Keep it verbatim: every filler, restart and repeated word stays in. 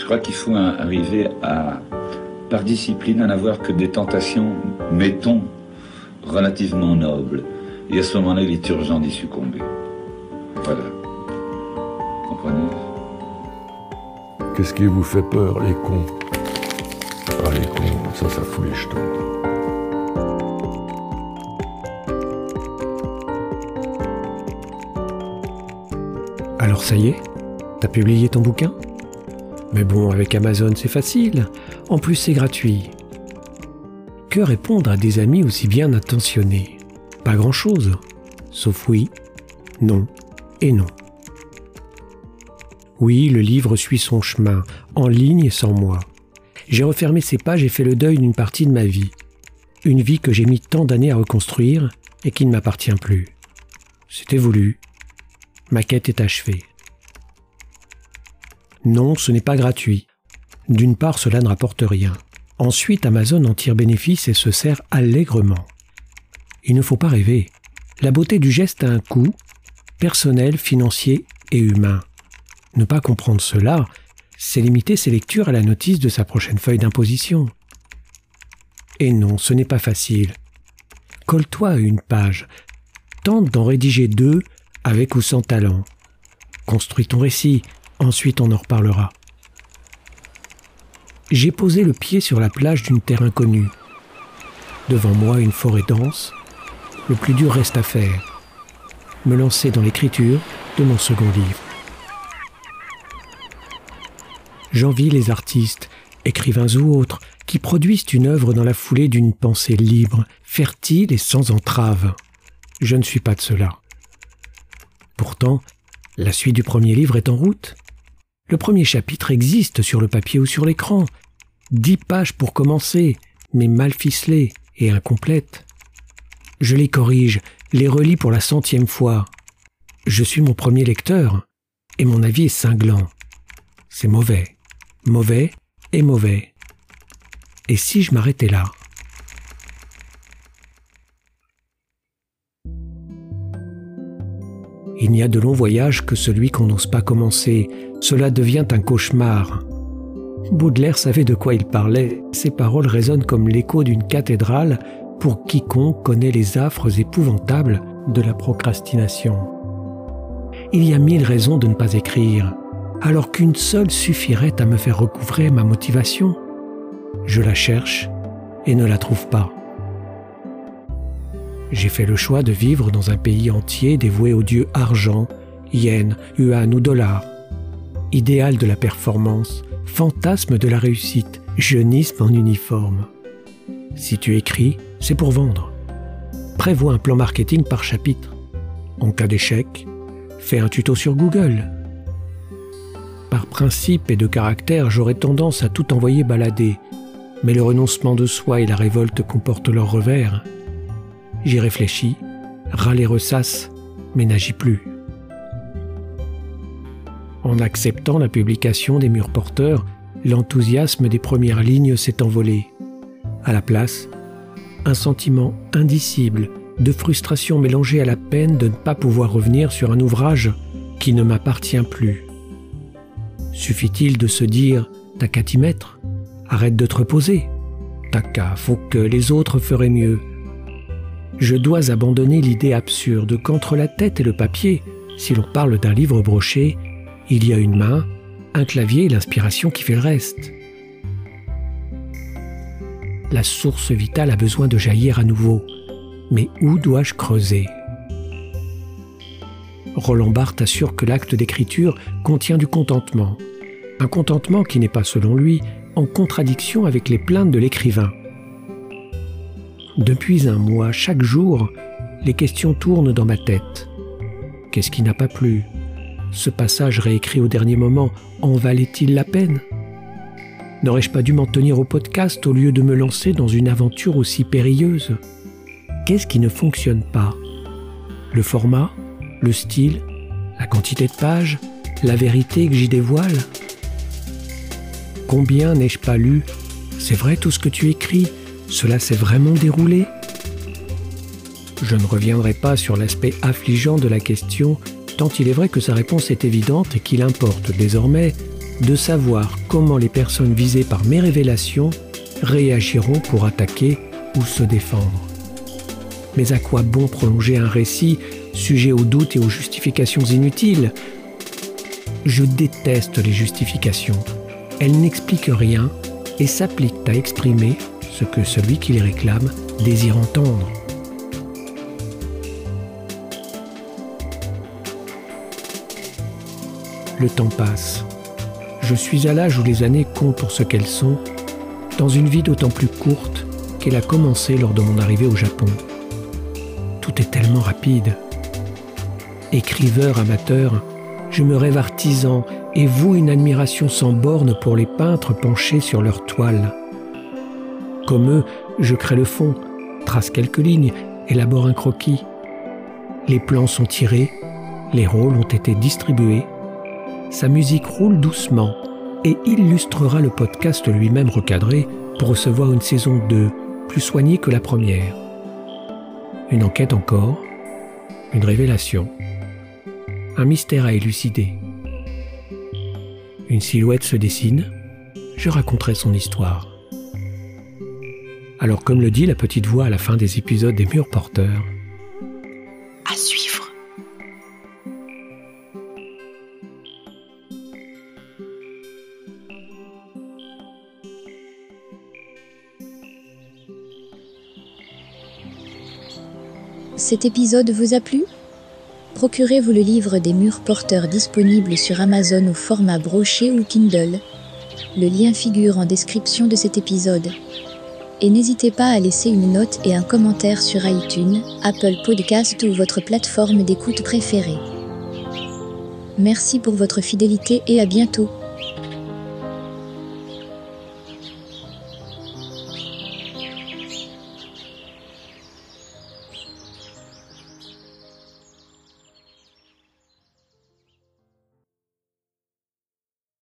Je crois qu'il faut un, arriver à, par discipline, à n'avoir que des tentations, mettons, relativement nobles. Et à ce moment-là, il est urgent d'y succomber. Voilà. Comprenez ? Qu'est-ce qui vous fait peur, les cons ? Ah, les cons, ça, ça fout les jetons. Alors ça y est, t'as publié ton bouquin ? Mais bon, avec Amazon, c'est facile. En plus, c'est gratuit. Que répondre à des amis aussi bien intentionnés ? Pas grand-chose. Sauf oui, non et non. Oui, le livre suit son chemin, en ligne et sans moi. J'ai refermé ces pages et fait le deuil d'une partie de ma vie. Une vie que j'ai mis tant d'années à reconstruire et qui ne m'appartient plus. C'était voulu. Ma quête est achevée. Non, ce n'est pas gratuit. D'une part, cela ne rapporte rien. Ensuite, Amazon en tire bénéfice et se sert allègrement. Il ne faut pas rêver. La beauté du geste a un coût, personnel, financier et humain. Ne pas comprendre cela, c'est limiter ses lectures à la notice de sa prochaine feuille d'imposition. Et non, ce n'est pas facile. Colle-toi à une page. Tente d'en rédiger deux, avec ou sans talent. Construis ton récit, ensuite on en reparlera. J'ai posé le pied sur la plage d'une terre inconnue. Devant moi, une forêt dense. Le plus dur reste à faire. Me lancer dans l'écriture de mon second livre. J'envie les artistes, écrivains ou autres, qui produisent une œuvre dans la foulée d'une pensée libre, fertile et sans entrave. Je ne suis pas de cela. Pourtant, la suite du premier livre est en route. Le premier chapitre existe sur le papier ou sur l'écran. Dix pages pour commencer, mais mal ficelées et incomplètes. Je les corrige, les relis pour la centième fois. Je suis mon premier lecteur, et mon avis est cinglant. C'est mauvais. Mauvais et mauvais. Et si je m'arrêtais là ? Il n'y a de long voyage que celui qu'on n'ose pas commencer. Cela devient un cauchemar. Baudelaire savait de quoi il parlait. Ses paroles résonnent comme l'écho d'une cathédrale pour quiconque connaît les affres épouvantables de la procrastination. Il y a mille raisons de ne pas écrire, alors qu'une seule suffirait à me faire recouvrer ma motivation. Je la cherche et ne la trouve pas. J'ai fait le choix de vivre dans un pays entier dévoué aux dieux argent, yen, yuan ou dollar. Idéal de la performance, fantasme de la réussite, jeunisme en uniforme. Si tu écris, c'est pour vendre. Prévois un plan marketing par chapitre. En cas d'échec, fais un tuto sur Google. Par principe et de caractère, j'aurais tendance à tout envoyer balader, mais le renoncement de soi et la révolte comportent leurs revers. J'y réfléchis, râle et ressasse, mais n'agis plus. En acceptant la publication des murs porteurs, l'enthousiasme des premières lignes s'est envolé. À la place, un sentiment indicible de frustration mélangée à la peine de ne pas pouvoir revenir sur un ouvrage qui ne m'appartient plus. Suffit-il de se dire « t'as qu'à t'y mettre, arrête de te reposer, t'as qu'à, faut que les autres feraient mieux ». Je dois abandonner l'idée absurde qu'entre la tête et le papier, si l'on parle d'un livre broché, il y a une main, un clavier et l'inspiration qui fait le reste. La source vitale a besoin de jaillir à nouveau. Mais où dois-je creuser ? Roland Barthes assure que l'acte d'écriture contient du contentement. Un contentement qui n'est pas, selon lui, en contradiction avec les plaintes de l'écrivain. Depuis un mois, chaque jour, les questions tournent dans ma tête. Qu'est-ce qui n'a pas plu ? Ce passage réécrit au dernier moment, en valait-il la peine ? N'aurais-je pas dû m'en tenir au podcast au lieu de me lancer dans une aventure aussi périlleuse ? Qu'est-ce qui ne fonctionne pas ? Le format ? Le style ? La quantité de pages ? La vérité que j'y dévoile ? Combien n'ai-je pas lu ? C'est vrai tout ce que tu écris ? Cela s'est vraiment déroulé ? Je ne reviendrai pas sur l'aspect affligeant de la question, tant il est vrai que sa réponse est évidente et qu'il importe désormais de savoir comment les personnes visées par mes révélations réagiront pour attaquer ou se défendre. Mais à quoi bon prolonger un récit sujet aux doutes et aux justifications inutiles ? Je déteste les justifications. Elles n'expliquent rien et s'appliquent à exprimer ce que celui qui les réclame désire entendre. Le temps passe. Je suis à l'âge où les années comptent pour ce qu'elles sont, dans une vie d'autant plus courte qu'elle a commencé lors de mon arrivée au Japon. Tout est tellement rapide. Écriveur amateur, je me rêve artisan et voue une admiration sans borne pour les peintres penchés sur leurs toiles. Comme eux, je crée le fond, trace quelques lignes, élabore un croquis. Les plans sont tirés, les rôles ont été distribués. Sa musique roule doucement et illustrera le podcast lui-même recadré pour recevoir une saison deux, plus soignée que la première. Une enquête encore, une révélation, un mystère à élucider. Une silhouette se dessine, je raconterai son histoire. Alors comme le dit la petite voix à la fin des épisodes des Murs Porteurs, à suivre. Cet épisode vous a plu ? Procurez-vous le livre des Murs Porteurs disponible sur Amazon au format broché ou Kindle. Le lien figure en description de cet épisode. Et n'hésitez pas à laisser une note et un commentaire sur iTunes, Apple Podcast ou votre plateforme d'écoute préférée. Merci pour votre fidélité et à bientôt.